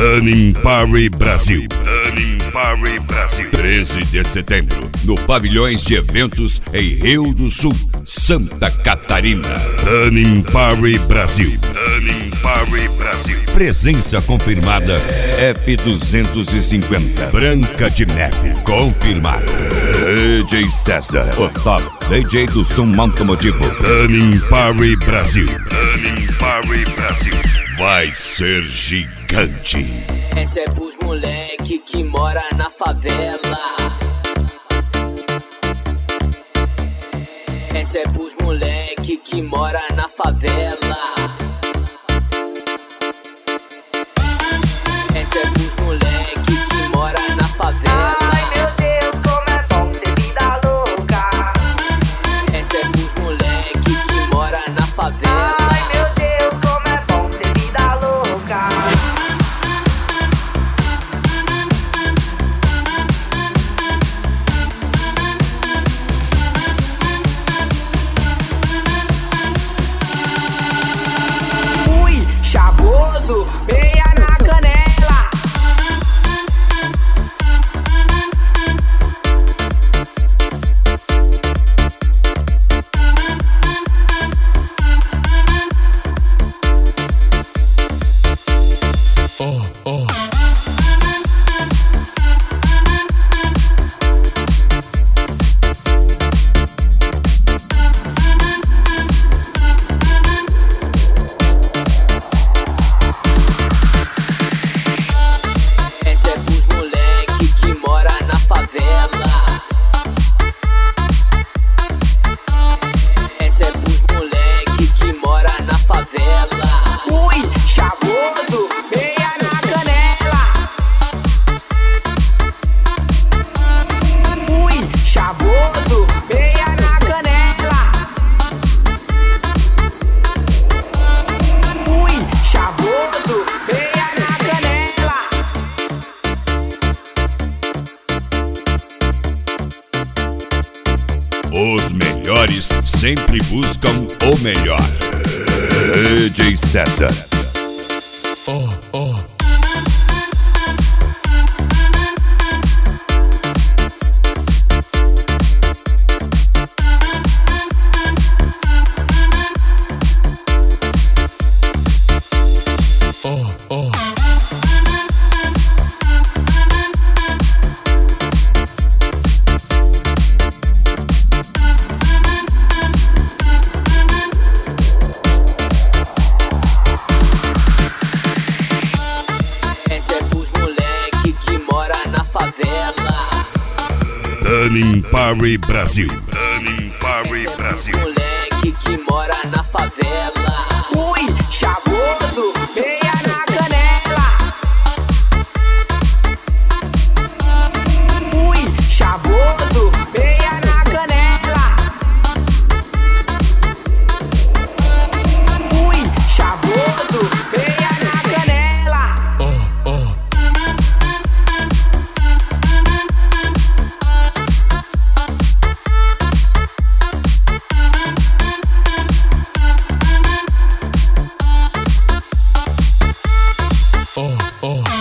Tanning Party Brasil. Tanning Party Brasil. 13 de setembro, no Pavilhões de Eventos em Rio do Sul, Santa Catarina. Tanning Party Brasil. Tanning Party Brasil. Presença confirmada F250. Branca de Neve. Confirmado. DJ César, o top DJ do som automotivo. Tanning Party Brasil. Tanning Party Brasil. Vai ser gigante. Essa é pros moleque que mora na favela. Essa é pros moleque que mora na favela. Essa é pros moleque que mora na favela. Ai meu Deus, como é bom ter vida louca. Essa é pros moleque que mora na favela. Ai meu Deus, como é bom ter vida louca. Fui chavoso, meia na canela. Essa é pros moleque que mora na favela. Essa é pros moleque que mora na favela. Fui chavoso, meia na canela. Fui chavoso, meia na canela. Fui chavoso, meia na canela. Os melhores sempre buscam o melhor. DJ César. Essa é pros moleque que mora na favela. Tanning Party Brasil. Tanning Party Brasil. Moleque que mora na favela. Fui chavoso, meia na canela. Fui chavoso, meia na canela. Fui chavoso, meia na canela. Oh.